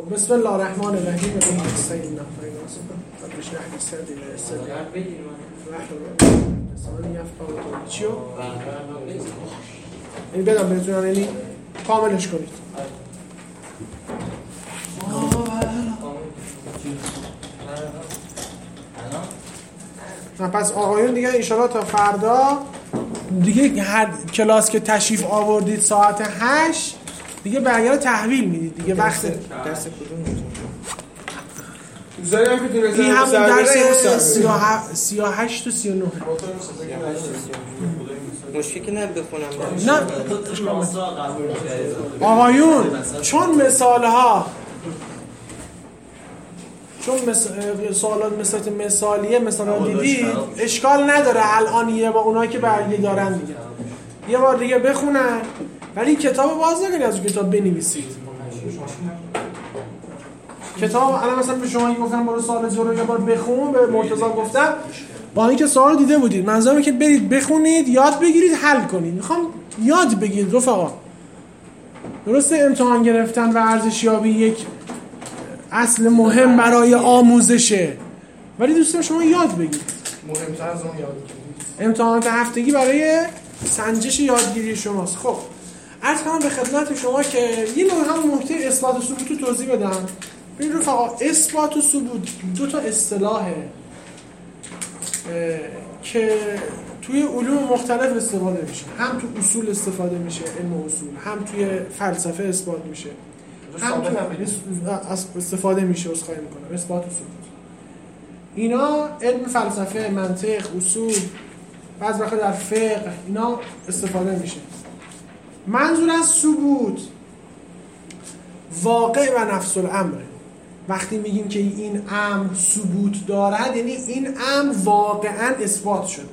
بسم الله الرحمن الرحیم. سیدنا محمد بشرح لي صدري ويسر لي امري واحلل لسانی یفقهوا قولی. چیو؟ این بدم بهتون، یعنی کاملش کنید. پس آقایون دیگه انشالله تا فردا دیگه هر کلاس که تشریف آوردید ساعت 8 دیگه برگرد تحویل میدید دیگه. وقت درس کدوم این همون درس 38 و 39 مشکلی نه بخونم. نه آقایون، چون سوالات مثالیه مثلا دیدید اشکال نداره الان یه با اونایی که برگه دارن میگن یه بار دیگه بخونن، ولی کتاب باز نکنید از اون کتاب بنویسید. کتاب الان مثلا به شما گفتم برو سوال رو یه بار بخون، به مرتضی گفتم با اینکه سوال دیده بودید منظورم که برید بخونید، یاد بگیرید، حل کنید. میخوام یاد بگیرید رفقا. درسته امتحان گرفتن و ارزشیابی یک اصل مهم برای آموزشه، ولی دوستان شما یاد بگیرید. مهمتر از اون یاد بگیرید. امتحانات هفتگی برای سنجش یادگیری شماست. خب عرض کنم به خدمت شما که یه نوع هم نکته اثبات و ثبوت رو توضیح بدم. ببینید رفقا، اثبات و ثبوت دو تا اصطلاحه که توی علوم مختلف استفاده میشه. هم تو اصول استفاده میشه، علم اصول، هم توی فلسفه اثبات میشه، هم تو استفاده میشه. اسخای میکنم اثبات و ثبوت اینا علم فلسفه، منطق، اصول، بعضی وقت در فقه اینا استفاده میشه. منظور از ثبوت واقع و نفس الامر. وقتی میگیم که این امر ثبوت دارد یعنی این امر واقعا اثبات شده.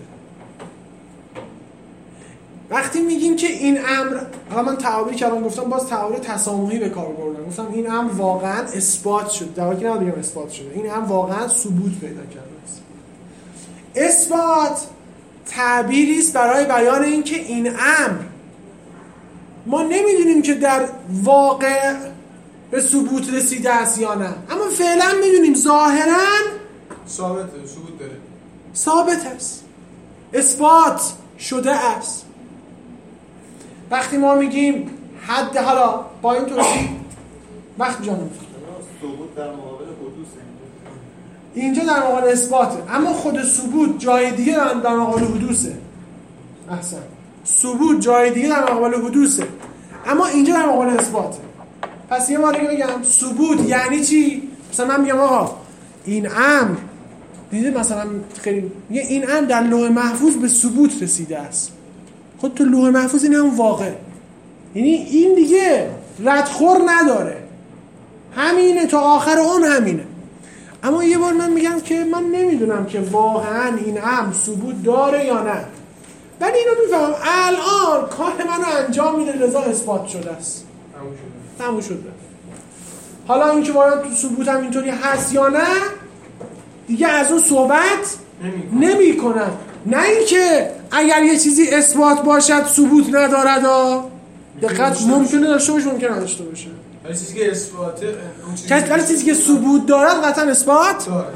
وقتی میگیم که این امر، حالا من تعابیری که الان گفتم باز تعابیر تسامحی به کار بردم، گفتم این امر واقعا اثبات شده، در حالی که نمیگم اثبات شده، این امر واقعا ثبوت پیدا کرده است. اثبات تعبیری است برای بیان اینکه این امر ما نمیدونیم که در واقع به ثبوت رسیده است یا نه، اما فعلا میدونیم ظاهرا ثابت ثبوت داره، ثابت است، اثبات شده است. وقتی ما میگیم حد، حالا با این توضیح وقت جانم ثبوت در مقابل حدوثه، اینجا در مقابل اثباته، اما خود ثبوت جای دیگه در مقابل حدوثه. احسن، ثبوت جای دیگه در مقابل حدوثه، اما اینجا در مقابل اثباته. پس یه بار دیگه بگم ثبوت یعنی چی؟ مثلا من میگم آقا این امر، دیدید مثلا خیلی این امر در لوح محفوظ به ثبوت رسیده است. خود تو لوح محفوظ این هم واقع، یعنی این دیگه ردخور نداره، همینه تا آخر اون همینه. اما یه بار من میگم که من نمیدونم که واقعا این امر ثبوت داره یا نه، ولی اینو میفهمم الان کار منو انجام میده لذا اثبات شده است، تموم شده. حالا اینکه واقعا تو ثبوت هم اینطوری هست یا نه دیگه از اون صحبت نمی کنم. نه اینکه اگر یه چیزی اثبات باشد ثبوت ندارد، دقت ممکنه داشته باشه ممکنه نداشته باشه، ولی چیزی که اثباته ولی چیزی که ثبوت دارد قطعا اثبات داره.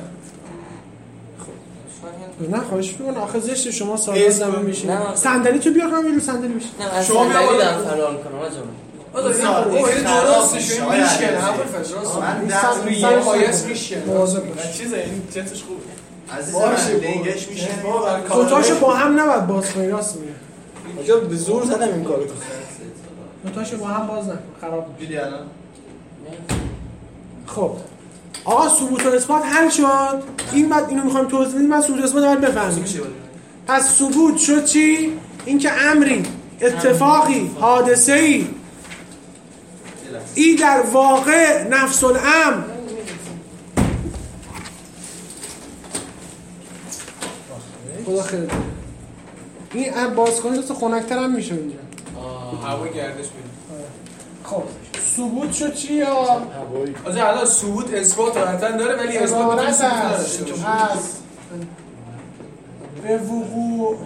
نه خواهش می‌کنم، آخه زشت شما ساده زمین میشین. صندلی تو بیار کنم، رو صندلی بشین. شما صندلی در فرار کنم آجا. این درستش میشکنه، همون فجراست. من دست میگم پایس میشکنه. چیزه این جنسش خوبه. عزیز من لنگش میشه. دوتاشو با هم نباید باز کنی، راست میگه. آجا به زور زدم این کارو. دوتاشو با هم باز نکن، خراب دیدی الان. خب آقا ثبوت و اثبات حل شد. این بعد اینو میخوایم توضیح بدیم، من ثبوت و اثبات رو بفهمیم. پس ثبوت شد چی؟ اینکه امری، اتفاقی، حادثه‌ای ای در واقع نفس الامر خدا خیلی این باز کنید دست خنک‌تر هم میشه اینجا. هوا گردش میده. خب ثبوت شد چی یا آجا الان ثبوت اثبات قطعا داره ولی اثبات از به وقوع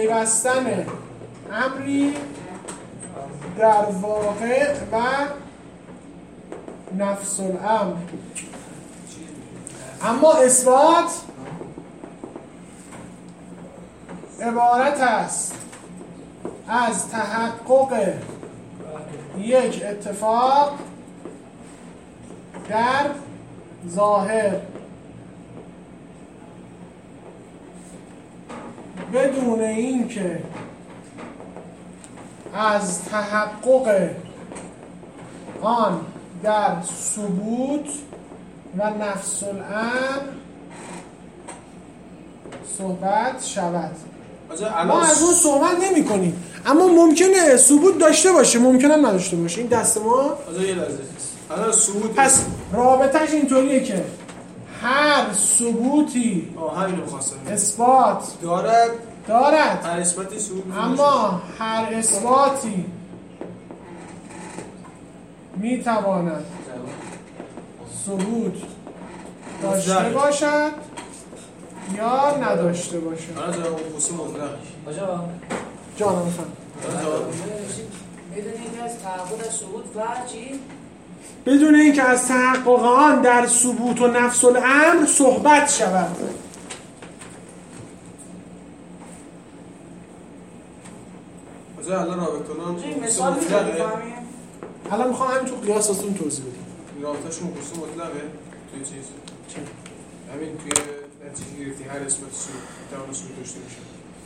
پیوستن امری در واقع و نفس الامر. اما اثبات عبارت است از تحقق یک اتفاق در ظاهر بدون اینکه از تحقق آن در ثبوت و نفس الامر صحبت شود. ما از اون صحبت نمی کنیم، اما ممکنه ثبوت داشته باشه، ممکنه نداشته باشه. این دست ما یه لحظه ثبوت. پس رابطش اینطوریه که هر ثبوتی اثبات دارد هر اثباتی ثبوت، اما هر اثباتی می تواند ثبوت داشته باشد یا نداشته باشد. جانم فهم بدون اینکه از تحقق ثبوت و چی؟ بدون اینکه از تحقق آن در ثبوت و نفس الامر صحبت شود. الان رابطه‌تون مثال می‌فهمیم. الان میخوام همین تو قیاساتون توضیح بدم. رابطه‌شون قصه مطلقه توی چیز چی؟ همین توی نتیجه گرفتی هر اثبات میتونه ثبوت داشته باشه.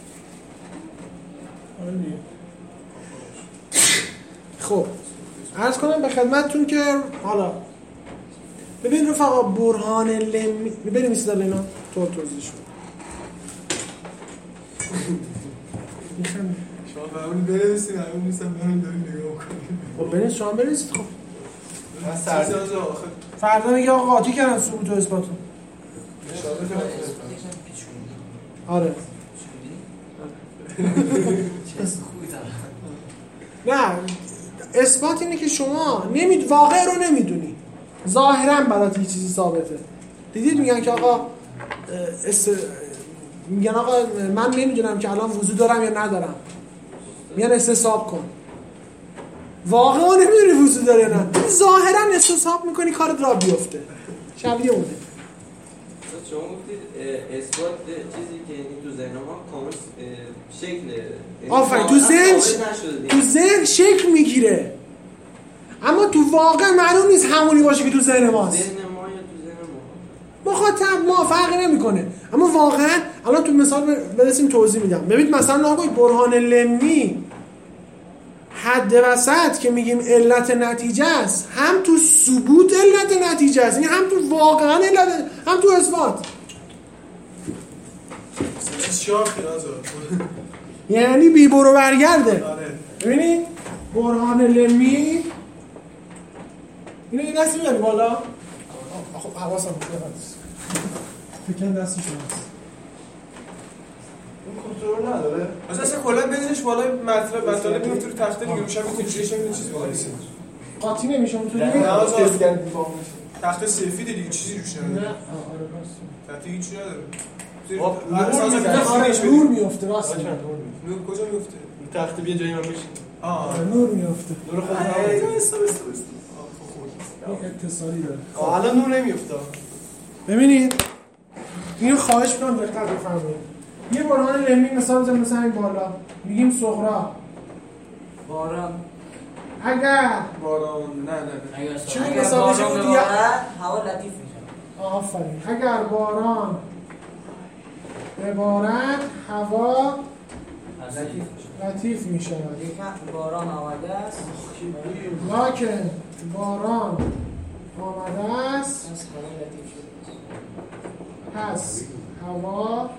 خب عرض کنم به خدمتتون که حالا ببین رفقا برهان لمی ببینیم ایستاد اینا تو توضیح شد. میخوام شما همون برسید همون نیستم منو داریم نگاه می‌کنید. خب برید شما برید. خب من سرزاز آخر فردا میگه آقا قاطی کردن ثبوت و اثباتو. آره نه اثبات اینه که شما واقع رو نمیدونی، ظاهرا برات یه چیزی ثابته. دیدید میگن که آقا میگن آقا من نمیدونم که الان وضو دارم یا ندارم، میگن استصحاب کن. واقعا نمیدونی وضو داره یا نه، ظاهرا استصحاب میکنی کارت را بیفته. شبیه اونه. شما گفتید اثبات چیزی که تو ذهن ما کامل شکل آفرین تو ذهن شکل میگیره، اما تو واقع معلوم نیست همونی باشه که تو ذهن ماست. ذهن ما یا تو ذهن ما مخاطب ما فرقی نمیکنه، اما واقعا الان تو مثال برسیم توضیح میدم. ببینید مثلا آقای برهان لمی حد وسط که میگیم علت نتیجه است، هم تو ثبوت علت نتیجه است، یعنی هم تو واقعا علت، هم تو اثبات. یعنی بی برو برگرده. ببینید برهان لمی اینو یه دستی میاری بالا. خب حواسم بخواست فکر دستی شماست. اون کنترل نداره. اصلا کلا بزنش بالای مطلب میفته رو تخته دیگه روش هم میتونی چیزی بنویسی. قاطی نمیشه اونطوری. تخته سفید دیگه چیزی روش نداره. نه آره راست. تخته هیچی نداره. نور میفته راست. نور کجا میفته؟ تخته بیا جای من بشین. نور میفته. نور خود اتصالی داره. الان نور نمیفته. ببینید اینو خواهش می‌کنم دقت بفرمایید. یه برهان لمی مثلا این بالا میگیم صغرا باران. اگر باران نه چون مثالش بود دیگه هوا لطیف میشه. آفرین. اگر باران ببارد هوا لطیف میشه. باران آمده است. لکن باران آمده است پس هوا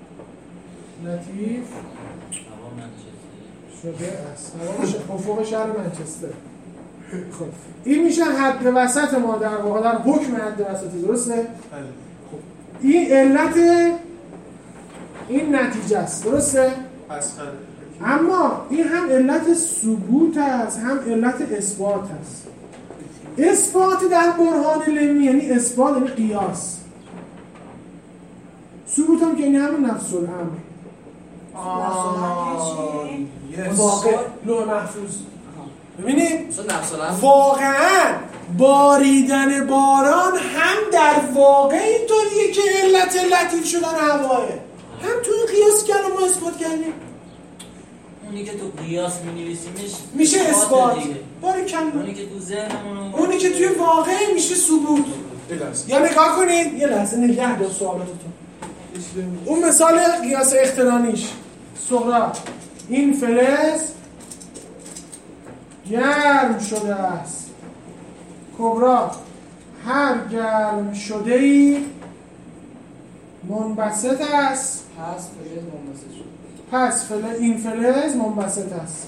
لطیف شده است. هوا افق شهر منچستر. خب این میشه حد وسط ما در واقع در حکم حد وسطی، درسته؟ خب این علت این نتیجه است، درسته؟ اما این هم علت ثبوت است هم علت اثبات است. اثبات در برهان لمی یعنی اثبات یعنی قیاس، ثبوت هم که یعنی همون نفس الامر. واقع لوح محفوظ. ببینید واقعا باریدن باران هم در واقع اینطوریه که علت لطیف شدن هواه، هم تو این قیاس که ما اثبات کردیم. اونی که تو قیاس می‌نویسیمش میشه اثبات. باریکلا. اونی که تو ذهنمون، اونی که توی واقع میشه ثبوت. یا نگاه کنید، یه لحظه نگه دار سوالاتتون. اون مثال قیاس اقترانیش سهراب، این فلز گرم شده است. کبرا، هر گرم شده‌ای منبسط است. پس فلز منبسط شد. پس این فلز منبسط است.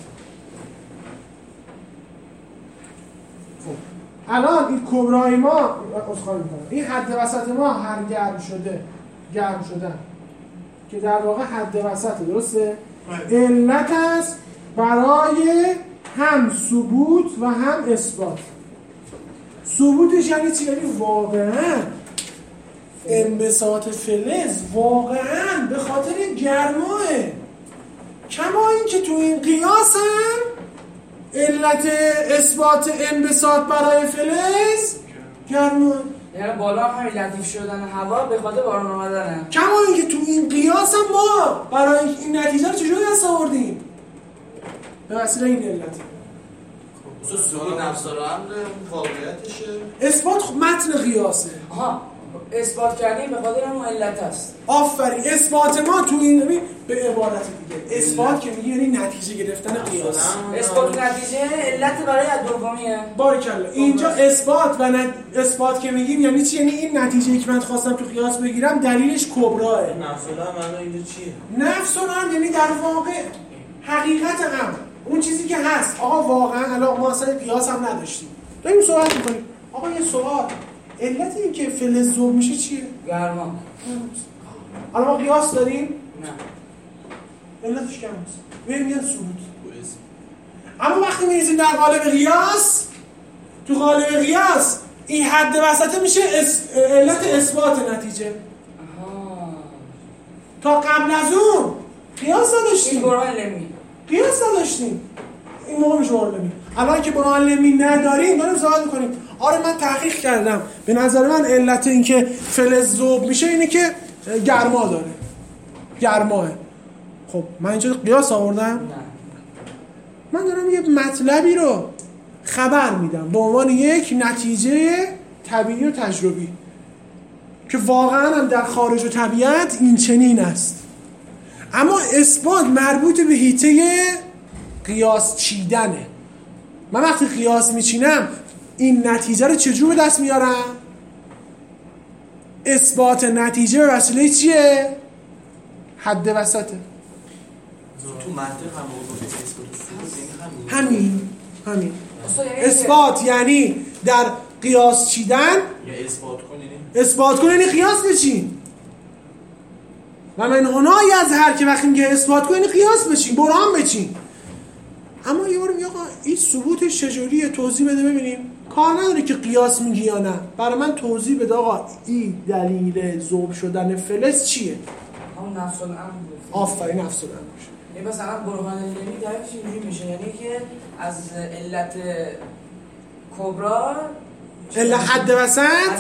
خب الان این کبرای ما اصخایی میکنم، این حد وسط ما هر گرم شدن که در واقع حد وسط، درسته؟ علت است برای هم ثبوت و هم اثبات. ثبوتش یعنی چی؟ یعنی واقعا انبساط فلز واقعا به خاطر گرماه، کما این که تو این قیاس هم علت اثبات انبساط برای فلز گرماه. یعنی بالا همین لطیف شدن هوا به خاطر باران آمدنه. کما این که تو این قیاس هم ما برای این نتیجه رو چجوری دست آوردیم؟ به وسیله این علت. ثبوت نفس الامر واقعیتشه. اثبات متن قیاسه. آها، اثبات کردیم به خاطر اون علت است. آفرین. اثبات ما تو این به عبارت دیگه اثبات که میگه یعنی نتیجه گرفتن قیاس. اثبات نتیجه علت برای دومیه. باریکلا. اینجا اثبات و اثبات که میگیم یعنی چی؟ یعنی این نتیجه‌ای که من خواستم تو قیاس بگیرم دلیلش کبراه. نفس الامر اینجا چیه؟ نفس الامر یعنی در واقع حقیقت امر، اون چیزی که هست. آقا واقعا الان ما اصلا قیاس هم نداشتیم، داریم صحبت می‌کنیم. آقا یه سوال، علت این که فلز ذوب میشه چیه؟ گرما. الان ما قیاس داریم؟ نه. علتش کم است. میگن ثبوت. اما وقتی می‌ریزیم در قالب قیاس، تو قالب قیاس این حد وسطه میشه علت اثبات نتیجه. تا قبل از اون قیاس نداشتیم. این برهان لمی. قیاس نداشتیم. این موقع میشه برهان لمی. الان که برهان لمی نداریم داریم صحبت می‌کنیم. آره من تحقیق کردم. به نظر من علت این که فلز ذوب میشه اینه که گرما داره. گرماه. خب من اینجا قیاس آوردم؟ نه. من دارم یه مطلبی رو خبر میدم به عنوان یک نتیجه طبیعی و تجربی که واقعا هم در خارج و طبیعت این چنین است. اما اثبات مربوط به حیطه قیاس چیدنه. من وقتی قیاس میچینم این نتیجه رو چجور به دست میارم؟ اثبات نتیجه به وسیله چیه؟ حد وسطه. تو منطق هم همین اثبات یعنی در قیاس چیدن یا اثبات کن یعنی قیاس بچین. و من هنایی از هر که وقتی میگه اثبات کن یعنی قیاس بچین، برهان بچین. اما یه بار میگه آقا این ثبوتش چجوریه؟ توضیح بده ببینیم. کار نداره که قیاس میگی یا نه، برای من توضیح بده آقا این دلیل ذوب شدن فلز چیه؟ همون نفس الامر. آفرین، نفس الامر. یعنی مثلا برهان لمی دقیقش اینجوری میشه، یعنی که از علت کبرا حد وسط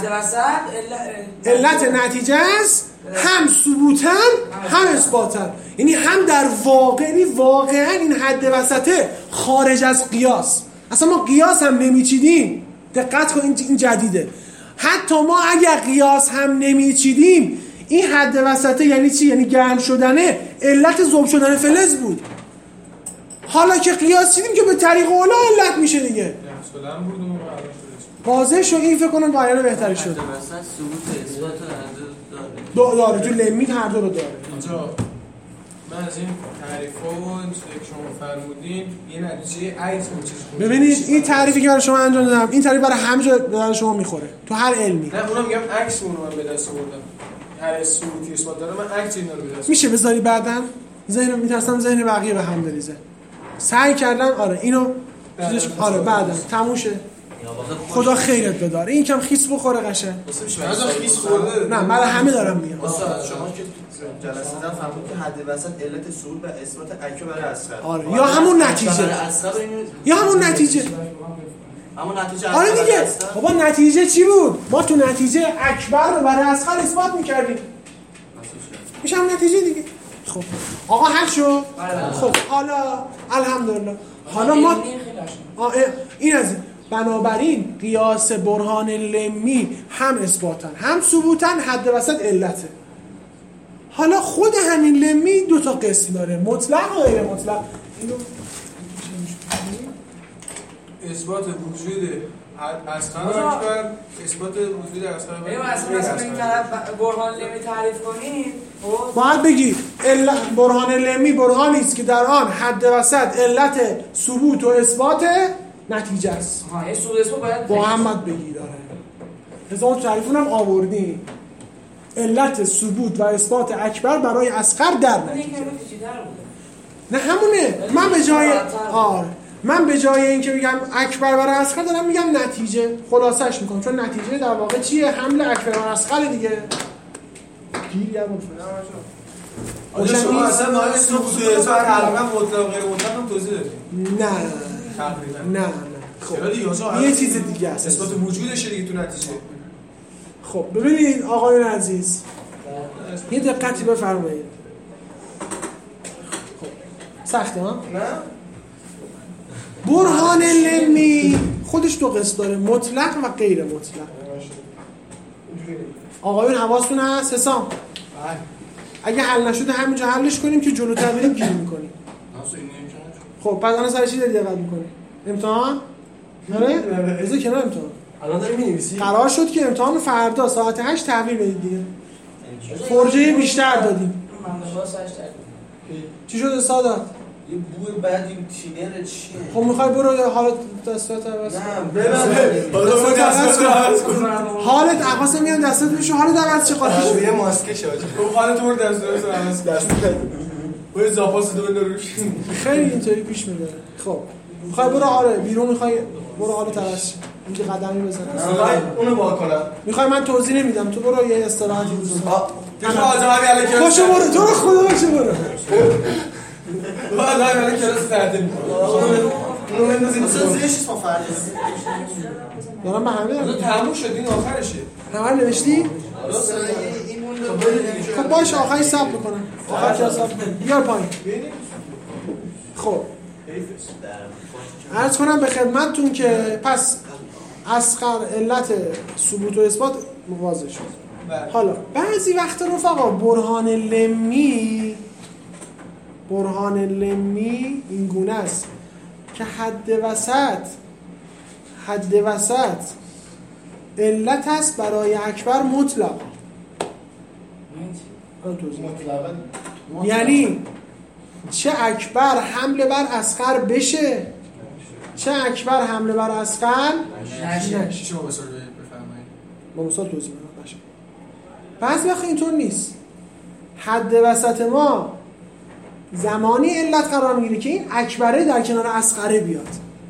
علت نتیجه است، هم ثبوتن هم اثباتن. یعنی هم در واقع، یعنی واقعا این حد وسطه خارج از قیاس. اصلا ما قیاس هم نمیچیدیم. دقت کن این جدیده. حتی ما اگر قیاس هم نمیچیدیم این حد وسطه یعنی چی؟ یعنی گرم شدنه علت ذوب شدن فلز بود. حالا که قیاس چیدیم که به طریق اولا علت میشه دیگه. واضح شد. این فکر کنم بیان بهتری شد. مثلا ثبوت اثبات داره تو لمی هر دو رو داره. اینجا من از این تعریف‌ها و چیزی که شما فرمودین یه نتیجه عکس اون چیز خودش. ببینید این تعریفی که برای شما انجام دادم، این تعریف برای همه جا به شما میخوره. تو هر علمی. نه اونم میگم عکس اون رو من به دست آوردم. هر ثبوتی اثبات داره من عکس اینا رو به دست. میشه بذاری بعداً ذهنم میترسم ذهن بقیه به هم بریزه. سعی کردم آره اینو آره بعداً تموم شه. خدا خیرت بداره. این کم خیس بخوره قشنگ. مثلا خیس خورده. نه برای همه دارم میگم. استاد شما که جلسه دادن فهمید که حد وسط علت ثبوت و اثبات اکو برای اصغر. آره یا همون نتیجه. یا همون نتیجه. اما نتیجه آره دیگه بابا نتیجه چی بود؟ ما تو نتیجه اکبر رو برای اصغر اثبات میکردیم میشه هم نتیجه دیگه. خب آقا حل شد؟ خب حالا الحمدلله حالا ما این از بنابراین قیاس برهان لمی هم اثباتن هم ثبوتن حد وسط علته. حالا خود همین لمی دو تا قسم داره مطلق و غیر مطلق. اینو اثبات وجود اصغر اکبر اثبات وجود اصغر مثلا این طرف برهان لمی تعریف کنید باید بگی برهان لمی برهانی است که در آن حد وسط علت ثبوت و اثبات نتیجه است. یه ثبوت اثبات باید با هم بگی داره. اون تعریفون هم آوردیم. علت ثبوت و اثبات اکبر برای اصغر در نتیجه. نه همونه. من به جای اینکه بگم اکبر برای اصغر دارم میگم نتیجه. خلاصش میکنم چون نتیجه در واقع چیه؟ حمل اکبر بر اصغر دیگه. گیریمون شد. شما اصلا معنی ثبوت اثبات تقریبا مطلق غیر مطلق هم توضیح دادید. نه. تقریبا. نه. خب یه چیز دیگه است. اثبات وجودشه دیگه تو نتیجه. خب ببینید آقایان عزیز یه دقتی بفرمایید. خب سخته ها؟ نه برهان لمی خودش دو قسم داره مطلق و غیر مطلق. آقایون حواستون هست حسام اگه حل نشده همینجا حلش کنیم که جلوتر بریم گیر میکنیم. خب پس الان سر چی داری دقت میکنی؟ امتحان؟ آره؟ بذار کنار امتحان. الان داری می‌نویسی؟ قرار شد که امتحان فردا ساعت 8 تحویل بدید دیگه. فرجه بیشتر دادیم. چی شده سادات؟ یه بوی بعد این تینر چیه؟ خب میخوای برو حالت دستات عوض کن. حالت عوض میان دستات میشه حالت عوض چه قاطی یه ماسک شاجی. خب حالت برو دستات عوض دست برو زاپاس دو روش. خیلی اینطوری پیش میره. خب میخوای برو آره بیرون میخوای برو حالت عوض اینجا قدمی بزن. میخوای اونو وا کنم. میخوای من توضیح نمیدم تو برو یه استراحتی بزن. تو آزادی علی کلاس. خوشو برو تو رو خدا باشه برو. آزادی علی کلاس تعدیل می‌کنه. اونو بندازید زیرش اسم فرض. دارم به همه تو تموم شد این آخرشه. همه نوشتی؟ این خب باشه آخری ثبت میکنم. آخر کلاس ثبت کن. بیار پایین. خب عرض کنم به خدمتتون که پس اصغر علت ثبوت و اثبات واضح شد. حالا بعضی وقت رفقا برهان لمی این گونه است که حد وسط علت است برای اکبر مطلق. یعنی چه اکبر حمله بر اصغر بشه چه اکبر حمله بر اصغر نشه. شما مثال بفرمایید. با مثال توضیح بدم باشه. بعضی وقت اینطور نیست. حد وسط ما زمانی علت قرار میگیره که این اکبره در کنار اصغره بیاد.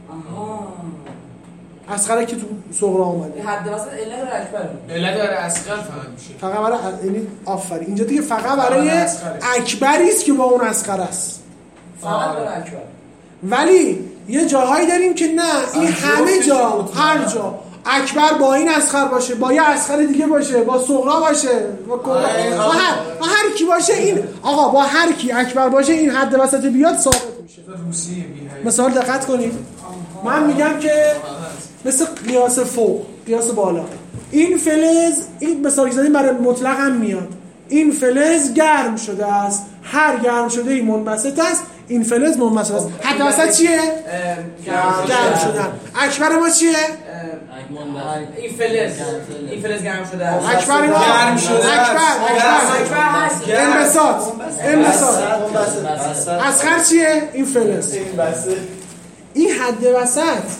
اصغره که تو صغرا اومده. حد وسط علت برای اکبر. علت برای اصغر فقط میشه. فقط برای یعنی آفرین اینجا دیگه فقط برای اکبری است که با اون اصغر است. فقط برای اکبر. ولی یه جاهایی داریم که نه این همه جا هر جا اکبر با این اصغر باشه با یه اصغر دیگه باشه با صغرا باشه با هر کی باشه این آقا با هر کی اکبر باشه این حد وسط بیاد ثابت میشه. مثال دقت کنید من میگم که مثل قیاس فوق قیاس بالا این فلز این مثال زدیم برای مطلق هم میاد این فلز گرم شده است هر گرم شده این منبسط است این فلز منبسط است حد وسط چیه؟ گرم شدن. اکبر ما چیه؟ این فلز گرم شده است. اکبر ما گرم شده اکبر هست. انبساط اصغر چیه؟ این فلز. این حد وسط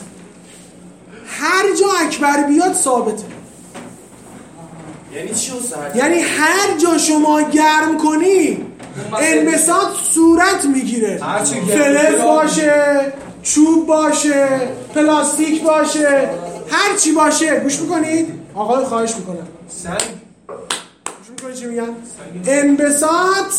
هر جا اکبر بیاد ثابته. یعنی چی اصلا؟ یعنی هر جا شما گرم کنی انبساط صورت میگیره. فلز باشه چوب باشه پلاستیک باشه هر چی باشه. گوش میکنید؟ آقای خواهش میکنم سنگ گوش میکنید چی میگن؟ انبساط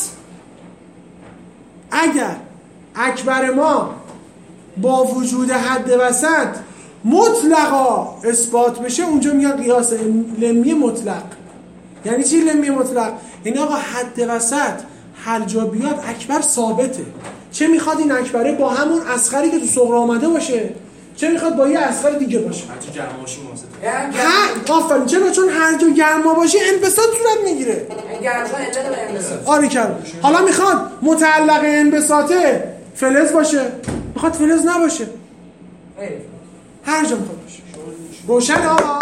اگر اکبر ما با وجود حد وسط مطلقا اثبات بشه اونجا میگن قیاس لمی مطلق. یعنی چی لمی مطلق؟ یعنی آقا حد وسط هر جا بیاد اکبر ثابته. چه میخواد این اکبره با همون اصغری که تو صغرا آمده باشه، چه میخواد با یه اصغر دیگه باشه. هرچی گرما باشه مواسطه. آفرین. چرا؟ چون هر جا گرما باشه انبساط صورت میگیره. گرما علت انبساط. آره کرد. حالا میخواد متعلق انبساطه فلز باشه، میخواد فلز نباشه. هر جا میخواد باشه. روشن آقا؟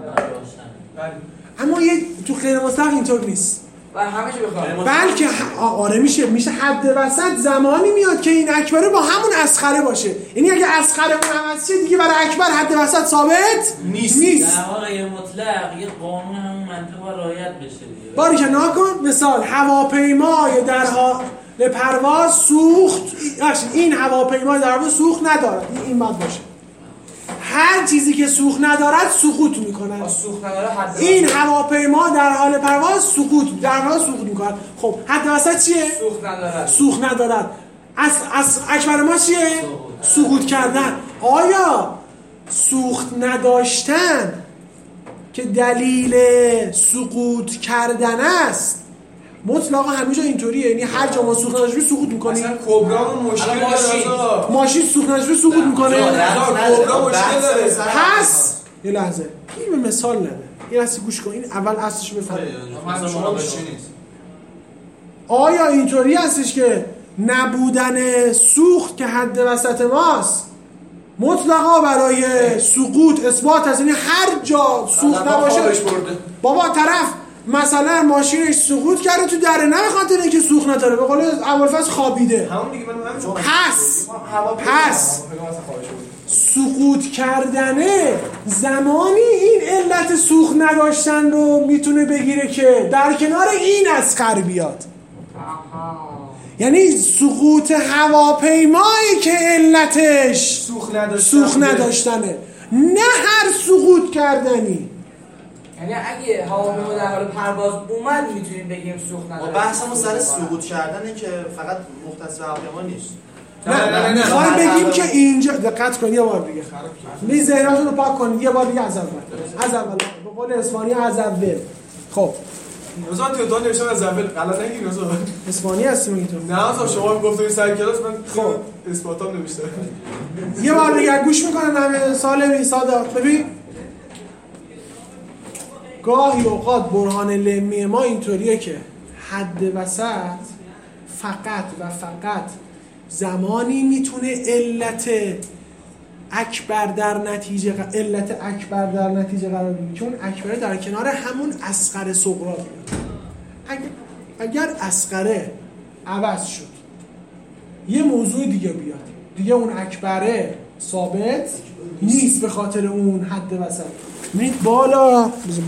اما یه تو غیر مطلق اینطور نیست. و همه چی بخوام. بلکه آره میشه حد وسط زمانی میاد که این اکبره با همون اصغره باشه. یعنی اگه اصغره اون عوض شه دیگه برای اکبر حد وسط ثابت نیست. در واقع یه مطلق یه قانون همون منطقه رعایت بشه دیگه. باری که نکن مثال هواپیمای در حال پرواز سوخت، این هواپیمای در حال سوخت ندارد. این باید باشه. هر چیزی که سوخت ندارد سقوط میکنه. این هواپیما در حال پرواز سقوط میکنه. خب حد وسط چیه؟ سوخت ندارد. از اکبر ما چیه؟ سقوط کردن. آیا سوخت نداشتن که دلیل سقوط کردن است مطلقا همینجا اینطوریه؟ یعنی هر جا ما سوخت نداشته سقوط میکنیم. مثلا کبرا مشکل داره. ماشین سوخت نداشته سقوط میکنه. کبرا مشکل داره. پس یه لحظه این به مثال نده. این اصلی گوش کن. این اول اصلش بفهمید. آیا اینطوری هستش که نبودن سوخت که حد وسط ماست مطلقا برای سقوط اثبات هست؟ یعنی هر جا سوخت نباشه بابا طرف مثلا ماشینش سقوط کرده تو دره، نه به خاطر اینکه سوخت نداره، به قول ابوالفضل خوابیده. همون دیگه من پس سقوط کردنه زمانی این علت سوخت نداشتن رو میتونه بگیره که در کنار این اصغر بیاد. یعنی سقوط هواپیمایی که علتش سوخت نداشتنه، نه هر سقوط کردنی. یعنی اگه هواپیما در حال پرواز اومد میتونیم بگیم سوخت نداره. بحثمون سر سقوط کردنه که فقط مختص به هواپیما نیست. نه میخوایم بگیم که اینجا دقت کنید یه بار دیگه. می ذهنتون رو پاک کنید یه بار دیگه از اول به قول اسپانی از اول. خب روزان تو نوشتم از اول غلط نگید روزان. اسپانی هستیم اینطور. نه تا شما گفتید سر کلاس من خب اثباتام نوشتم. یه بار دیگه گوش میکنن همه سالمی سادات. ببین گاهی اوقات برهان لمی ما اینطوریه که حد وسط فقط و فقط زمانی میتونه علت اکبر در نتیجه قرار بگیره که اون اکبر در کنار همون اصغر صغرا بیاد. اگر اصغره عوض شد یه موضوع دیگه بیاد، دیگه اون اکبره ثابت نیست به خاطر اون حد وسط. ببینید بالا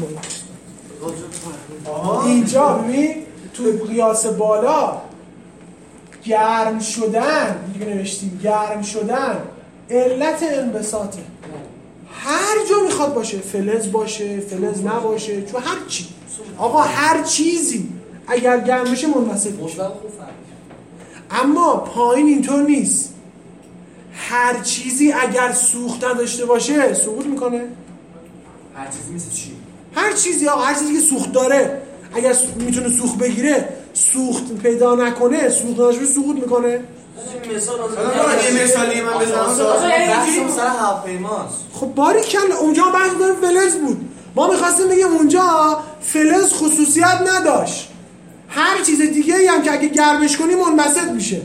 اینجا ببینید تو قیاس بالا گرم شدن دیگه نوشتیم، گرم شدن علت انبساطه. هر جا میخواد باشه، فلز باشه فلز نباشه، چون هر چی آقا هر چیزی اگر گرم بشه منبسط میشه. اما پایین اینطور نیست. هر چیزی اگر سوخت نداشته باشه سقوط میکنه. هر چیزی مثل چی؟ هر چیزی آقا، هر چیزی که سوخت داره اگر میتونه سوخت بگیره، سوخت پیدا نکنه، سوخت نداشته سقوط میکنه. یه مثالی من بزنم. بحثم سر هواپیماست. خب باریکلا اونجا بحث داره فلز بود. ما می‌خواستیم بگیم اونجا فلز خصوصیت نداشت. هر چیز دیگه‌ای هم که اگه گرمش کنی منبسط میشه.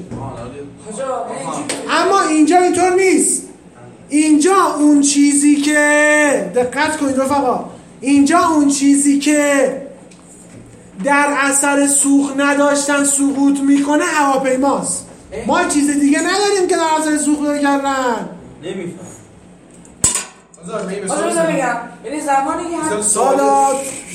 اما اینجا اینطور نیست. اینجا اون چیزی که دقت کنید رفقا، اینجا اون چیزی که در اثر سوخت نداشتن سقوط میکنه هواپیماست. ما چیز دیگه نداریم که در اثر سوخت کردن. نمیفهم. آجا بگم یعنی زمانی که سادات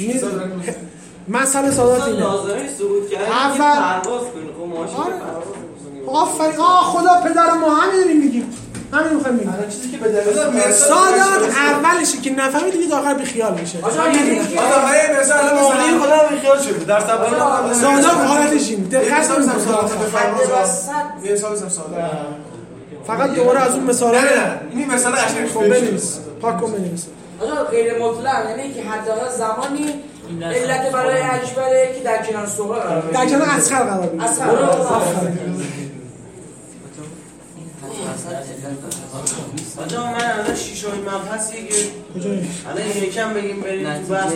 مسئله سادات اینه لازمه سقوط کردن اول پرواز کنی. خب ماشین پرواز آفرین. خدا پدر ما همین میگیم، همین میخوایم بگیم. چیزی که به دلیل سادات اولشه که نفهمی دیگه تا آخر بیخیال میشه. آقا یه مثلا خدا بیخیال شد در تبلیغ سادات حالتش این دقت کنید. فقط دوباره از اون مثالا این مثال قشنگ بنویس. پاک کن بنویس. آقا غیر مطلق یعنی که حداقل زمانی علت برای اکبره که در کنار صغرا قرار بگیره. در کنار اصغر قرار بگیره. آجا من الان شیشوی مبحث یه کجایی؟ الان یکم بگیم بریم تو بحث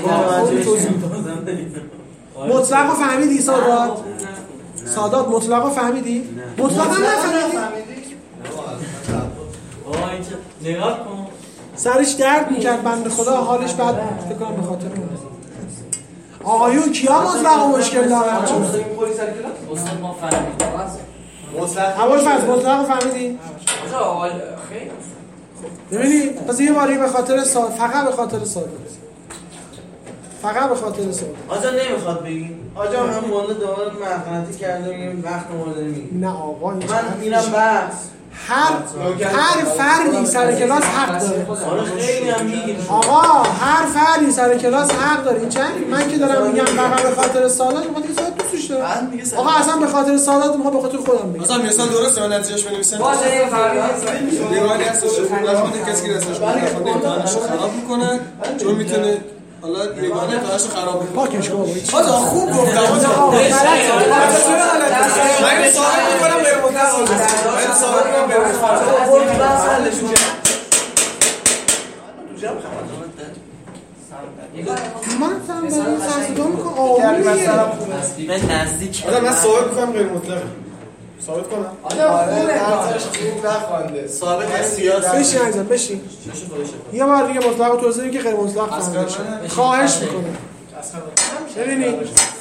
مطلق رو فهمیدی سادات؟ سادات مطلق رو فهمیدی؟ مطلق هم نفهمیدی؟ آه اینجا نگاه کن سرش درد میکرد بنده خدا حالش بعد فکر کنم به خاطر اون آقایون کیا مطلق و مشکل دارن؟ استاد ما فهمیدیم اول مطلق رو فهمیدی؟ خیلی ببینید پس یه باری به خاطر فقط به خاطر سادات فقط به خاطر سادات آجا نمیخواد بگیم آجا هم مولد دوباره مغلطی کرده میگیم وقت مولد میگیم نه آقا من اینم بحث هر فردی سر کلاس حق داره خیلی هم میگیم آقا هر فردی سر کلاس حق داره این چند من که دارم میگم فقط به خاطر سادات میخواد که سادات دوستش داره آقا اصلا به خاطر سادات میخواد به خاطر خودم بگم مثلا مثال درسته من نتیجهش بنویسم باشه یه فرقی دیوانی هستش خود کسی که دستش میاد امتحانش رو خراب میکنه چون میتونه حالا یگانه کارش خراب میکنه پاکش کن آقا خوب گفتم آقا من سوال میکنم به مطلق من سوال میکنم به مطلق من سرسدام میکنم آقایی من نزدیک من سوال میکنم غیر مطلق ثابت کنم خوب نخوانده ثابت سیاسی بشین عزیزم بشین یه بار دیگه مطلق رو توضیح بدین که غیر مطلق فهمیده شه خواهش میکنم ببینید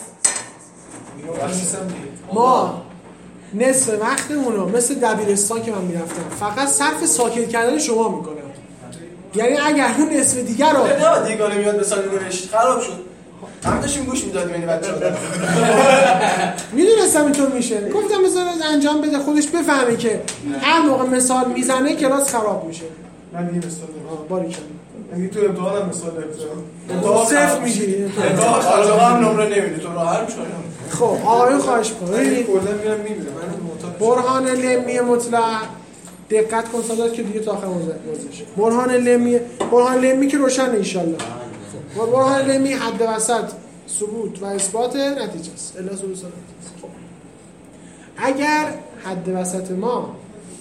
ما نصف وقتمون رو مثل دبیرستان که من میرفتم فقط صرف ساکت کردن شما میکنم یعنی اگر اون نصف دیگر رو دیگانه میاد به سال نوشت خراب شد هم داشتیم گوش میدادیم یعنی بچه‌ها میدونستم اینطور میشه گفتم بذار انجام بده خودش بفهمه که هر موقع مثال میزنه کلاس خراب میشه من دیگه مثال باریکلا اگه تو امتحانم مثال امتحان صفر میگیری امتحان خارجا هم نمره نمیدی تو راحت میشونم خب آقایون خواهش می‌کنم ببینید کلا میرم میبینم من معتاد برهان لمی مطلق دقت کن سادات که دیگه تا آخر موضوعش برهان لمی که روشن ان شاء الله برهان لمی حد وسط ثبوت و اثبات نتیجه است الا ثبوت نتیجه. خب اگر حد وسط ما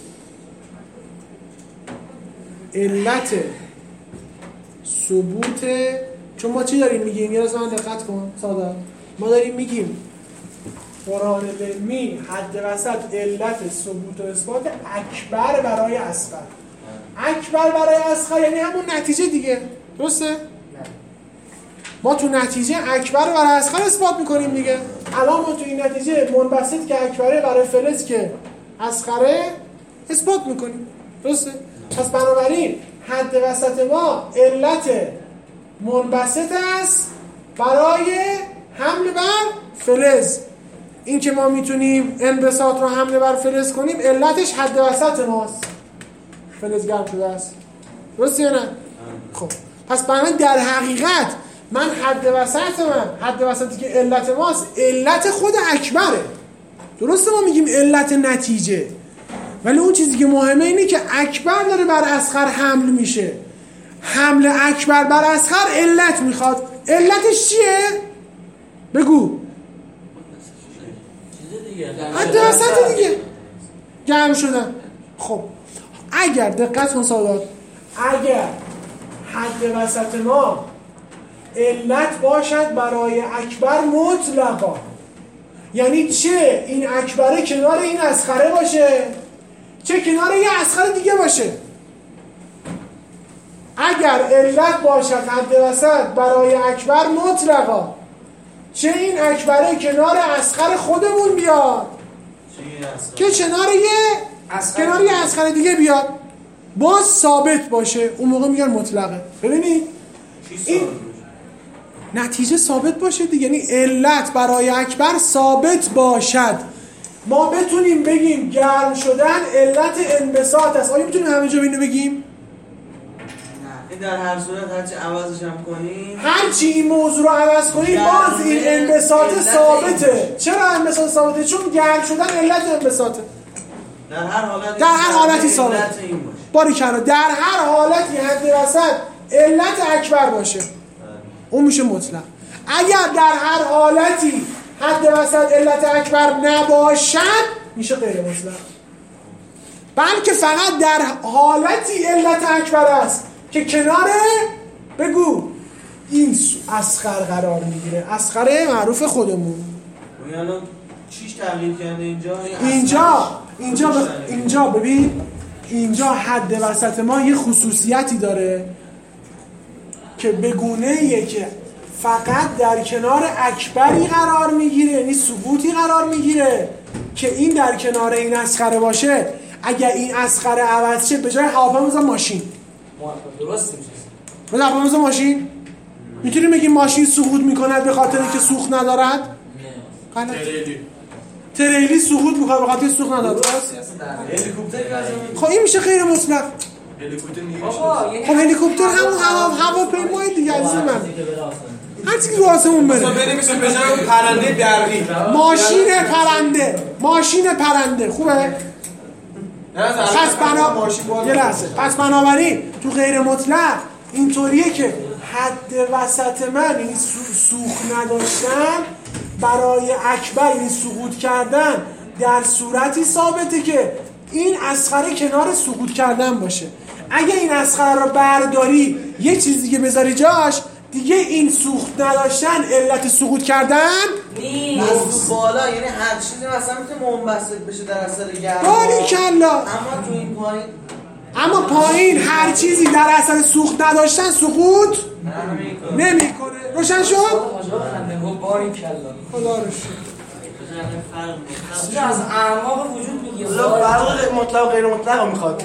علت ثبوت چون ما چی داریم میگیم یه لحظه من دقت کن سادات ما داریم میگیم برهان علمی حد وسط علت ثبوت و اثبات اکبر برای اصغر اکبر برای اصغر یعنی همون نتیجه دیگه درسته؟ ما تو نتیجه اکبر برای اصغر اثبات میکنیم دیگه الان ما تو این نتیجه منبسط که اکبره برای فلز که اصغره اثبات میکنیم درسته؟ پس بنابراین حد وسط ما علت منبسط است برای حمل بر فلز این که ما میتونیم انبساط رو حمله بر فلز کنیم علتش حد وسط ماست فلز گرم شده است درسته یا نه؟ خب پس بنابراین در حقیقت من حد وسطی که علت ماست علت خود اکبره درسته ما میگیم علت نتیجه ولی اون چیزی که مهمه اینه که اکبر داره بر اصغر حمل میشه حمل اکبر بر اصغر علت میخواد علتش چیه؟ بگو حد وسط دیگه گرم شدن خب اگر دقت کن سادات اگر حد وسط ما علت باشد برای اکبر مطلقا یعنی چه این اکبره کنار این اصغره باشه چه کنار یه اصغر دیگه باشه اگر علت باشد حد وسط برای اکبر مطلقا چه این اکبره کنار اصغر خودمون بیاد که کنار یه اصغر دیگه بیاد باز ثابت باشه اون موقع میگن مطلقه ببینید این نتیجه ثابت باشه دیگه یعنی علت برای اکبر ثابت باشد ما بتونیم بگیم گرم شدن علت انبساط است آیا میتونیم همه جا اینو بگیم؟ در هر صورت هرچی عوضش هم کنیم هرچی این موضوع رو عوض کنیم باز این انبساط ثابته چرا انبساط ثابته؟ چون گرم شدن علت انبساطه در هر حالتی ثابت. باریکلا در هر حالتی حد وسط علت اکبر باشه اون میشه مطلق. اگر در هر حالتی حد وسط علت اکبر نباشد میشه غیر مطلق. بلکه فقط در حالتی علت اکبر است که کنار بگو این اصغر قرار میگیره. اصغر معروف خودمون. الان چیش تغییر کرده اینجا ببین اینجا حد وسط ما یه خصوصیتی داره که به گونه‌ایه که فقط در کنار اکبری قرار میگیره، یعنی ثبوتی قرار میگیره که این در کنار این اصغر باشه. اگر این اصغر عوض شه به جای هواپیما بزن ماشین. درست میشه. به هواپیما بزن ماشین. میتونیم بگیم ماشین سقوط میکند به خاطر که سوخت ندارد؟ نه. تریلی سقوط میکنه به خاطر سوخت ندارد. هلیکوپتر خب این میشه غیر مطلق. هلیکوپتر خب هلیکوپتر همون هواپیمای دیگه عزیز من. هر چیزی رو آسمون بره. مثلا بنویسیم به جای پرنده برقی. ماشین پرنده خوبه؟ پس بنابراین تو غیر مطلق اینطوریه که حد وسط من یعنی سوخت نداشتن برای اکبر یعنی سقوط کردن در صورتی ثابته که این اصغر کنار سقوط کردن باشه. اگه این اصغر رو برداری یه چیز دیگه بذاری جاش دیگه این سوخت نداشتن علت سقوط کردن نیست. بالا یعنی هر چیزی مثلا میتونه منبسط بشه در اثر گرما. باریکلا. اما تو این پایین اما پایین هر چیزی در اثر سوخت نداشتن سقوط نمیکنه. روشن شد؟ خدا رو شکر. از اعماق وجود میگه. فرق مطلق و غیر مطلق رو میخواد.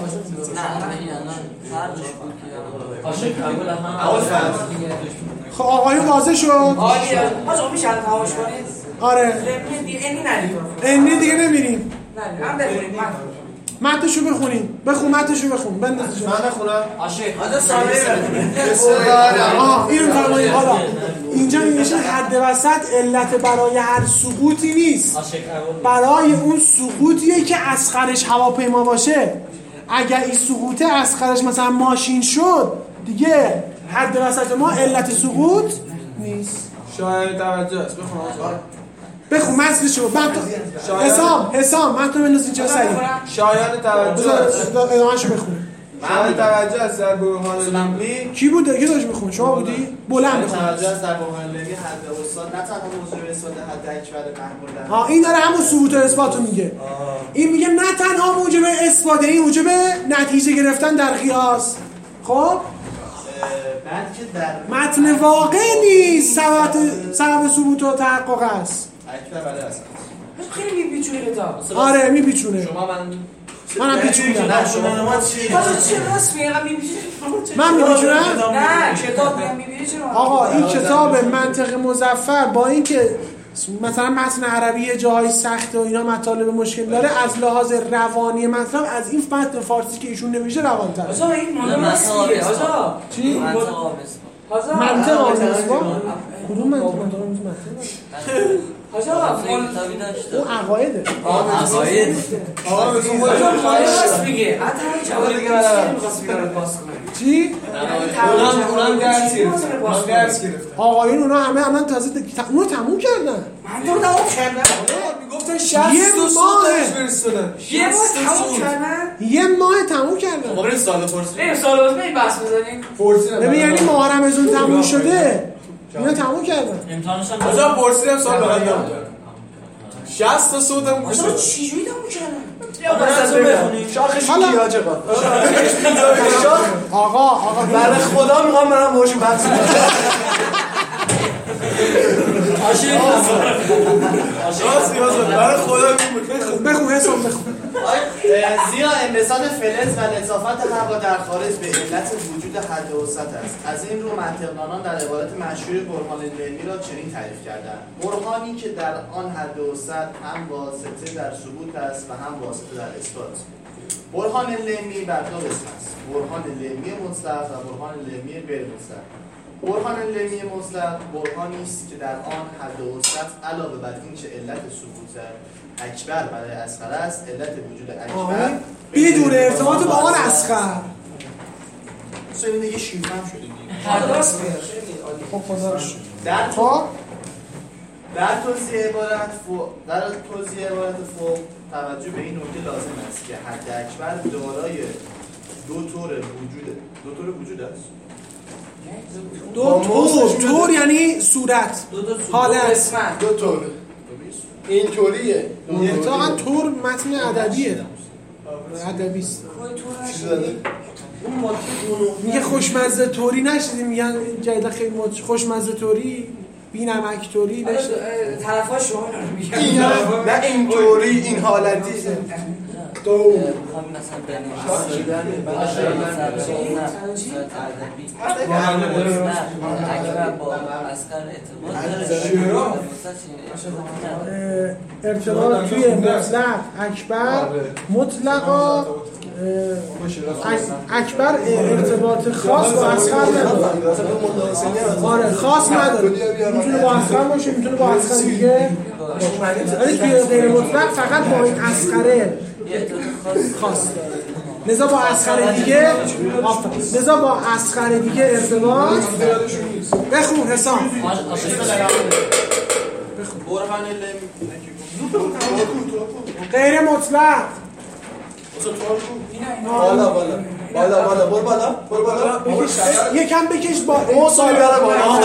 خب آقایون واضح شد؟ عالیه. حاجا میشه الان تمامش کنید؟ آره. اینی دیگه نمیریم. نه هم بخونیم. متنشو بخونیم. متنشو بخون. بندازش. من بخونم. حالا ساده اینو فرمایید. حالا اینجا میشه حد وسط علت برای هر سقوطی نیست. برای اون سقوطیه که اصغرش هواپیما باشه. اگر این سقوطه اصغرش مثلا ماشین شد دیگه حد وسط ما علت سقوط نیست. شاید توجه است. بخون متنشو. حسام من تو بنداز اینجا سریع. شایان توجه است. ادامه‌شو بخون. شایان توجه است در برهان لیمی. کی بود که داشت میخون؟ شما بودی؟ بلند بخون. توجه است در برهان لیمی حد استاد نه تنها موضوع اثبات حد اکبر محمول. این داره همون ثبوت و اثباتو میگه. این میگه نه تنها موجب اثبات، این موجب نتیجه گرفتن در قیاس. خب بعد که در متن واقع نیست سبب ثبوت و تحقق است. اکبر بله است. خیلی میپیچونه کتاب. آره میپیچونه. شما منم پیچوندم. نه شما ما چی؟ چه راست میگم میپیچونه. من میپیچونم؟ نه کتاب میگم میپیچونه چرا؟ آقا این کتاب منطق مظفر با اینکه مثلا متن عربی جاهای سخت و اینا مطالب مشکل داره از لحاظ روانی مطلب از این متن فارسی که ایشون نوشته روان‌تره. آجا این منطق آجا چی؟ منطق آزمون کدوم منطق؟ آجا اون عقایده. عقاید. آقا بگو راست میگه. حتی دیگه رو پاس کنه. چی؟ اونم درس گرفت. آقایون اونا همه الان تازه اونو تموم کردن. من تو تموم کردم. میگفتن 60 تا فرستادن. یه ماه تموم کردن. بریم سال پرسید. بریم سال بعد بحث بزنیم. پرسیدم. ببین یعنی ماه رمضان تموم شده. اینا تموم کردن. امتحانش هم کجا پرسیدم سال بعد یادم 60 تا صدم گوش آجا چجوری تموم کردن؟ شاخش کی حاج آقا برای خدا میخوام برم باشون بحث کنم. برای خدا بخون حساب بخون. زیرا انبساط فلز و لطافت هوا در خارج به علت وجود حد وسط است. از این رو منطقدانان در عبارت مشهور برهان لیمی را چنین تعریف کردند: برهانی که در آن حد وسط هم واسطه در ثبوت است و هم واسطه در اثبات. برهان لیمی بر دو قسم است: برهان لیمی مطلق و برهان لیمی غیر مطلق. برهان لمی مطلق برهانی است که در آن حد وسط علاوه بر اینکه علت ثبوت اکبر برای اصغر است، علت وجود اکبر بدون ارتباط با آن اصغر. این دیگه شیفم شده دیگه. خب خدا رو شکر. در توضیح عبارت فوق توجه به این نکته لازم است که حد اکبر دارای دو طور وجود است. طور یعنی صورت، حالت. دو طور. این طوریه. اتفاقا طور متن ادبیه. ادبی است. اون ماتی میگه خوشمزه طوری نشدیم، میگن جدیدا خیلی خوشمزه طوری، بی‌نمک طوری نشد. طرفا شما میگن نه این طوری، این حالتی. دو ارتباط توی مطلق اکبر مطلقا اکبر ارتباط خاص با اصغر نداره. آره خاص نداره، میتونه با اصغر باشه، میتونه با اصغر دیگه ولی توی غیر مطلق فقط با این اصغره خاص داره. لذا با اصغر دیگه ارتباط بخون حسام برهان غیر مطلق بالا برو بالا یکم بکش با موصولی بره بالا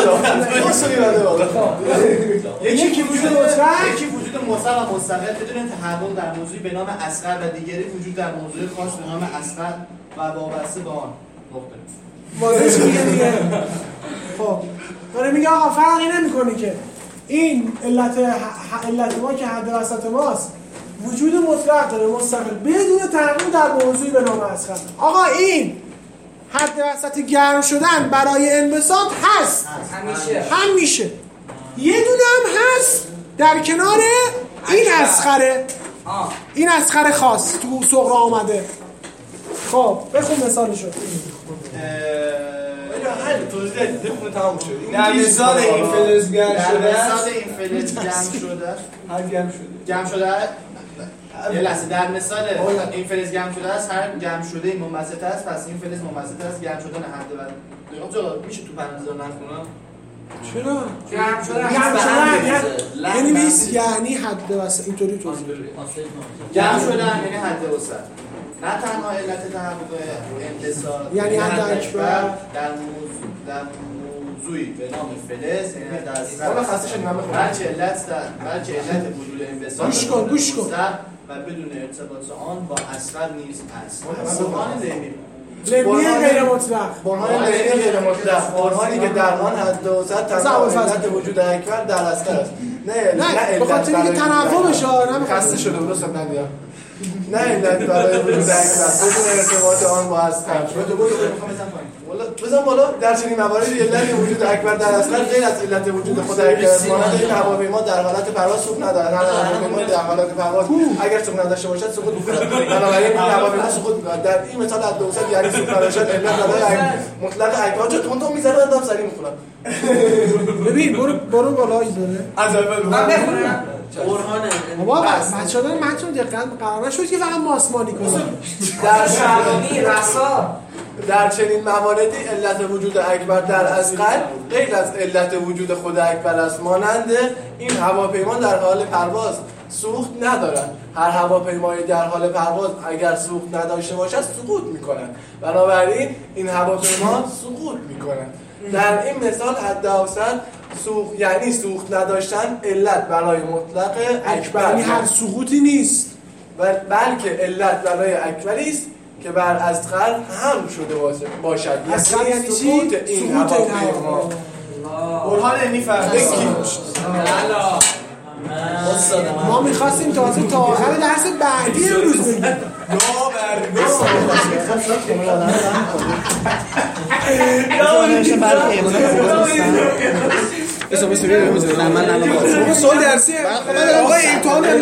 یکی وجود مطلق و مستقل بدون تحول در موضوعی به نام اصغر و دیگری وجود در موضوع خاص به نام اصغر و وابسته به آن. واضح چی میگه دیگه؟ خب داره میگه آقا فرقی نمیکنه که این علت ما که حد وسط ماست وجود مطلق داره مستقل بدون تغییر در موضوعی به نام اصغر. آقا این حد وسط گرم شدن برای انبساط هست همیشه یه دونه هم هست در کنار این اصغره، این اصغر خاص تو صغرا آمده. خب بخون مثالشو. در مثال این فلز گرم شده یه لحظه در مثال این فلز گرم شده است، هر گرم شده منبسط است، پس این فلز منبسط است. گرم شدن حد و میشه تو پرانتز نخونم؟ چرا؟ گرم شدن یعنی نیست، یعنی حد وسط اینطوری توضیح گرم شدن یعنی حد وسط، نه تنها علت تحقق انبساط یعنی حد اکبر در موضوعی به نام فلز یعنی حد اصغر بلکه علت وجود انبساط گوش کن و بدون ارتباط آن با اصغر نیز است. برهان لمی غیر مطلق برهانی که در آن حد وسط تنها علت وجود اکبر در اصغر است. نه بخاطر اینکه تنوع بشه خسته شده درستم ندیدم. نه علت برای وجود اکبر بدون ارتباط آن با اصغر. بزن بالا در چنین مواردی علت وجود اکبر در اصغر غیر از علت وجود خود اکبر است. مانند این هواپیما در حالت پرواز سوخت ندارد. هر هواپیما در حالت پرواز اگر سوخت نداشته باشد سقوط می‌کند. بنابراین این هواپیما سقوط می‌کند. در این مثال حد وسط یعنی سوخت نداشت علت برای مطلق اکبر. چه تون می‌ذاره دادم سری می‌خونم. ببین برو بالا ایزونه از اول من بخونم. بابا بچه‌ها دارن متن دقت قرار نشد که فقط ماسمالی کنن. در شرمی رسا در چنین مواردی علت وجود اکبر در اصغر غیر از علت وجود خود اکبر است. مانند این هواپیما در حال پرواز سوخت ندارد. هر هواپیمایی در حال پرواز اگر سوخت نداشته باشد سقوط می‌کند. بنابراین این هواپیما سقوط می‌کند. در این مثال حد اوسط یعنی سوخت نداشتن علت برای مطلق اکبر، یعنی هر سقوطی نیست بلکه علت برای اکبری است که بر اصغر هم شده باشد. اصغر یعنی چی؟ این هواپیما. برهان علمی فرقی ما می‌خواستیم تازه تا آخر درس بعدی امروز بگیم. سوال درسی آقا امتحان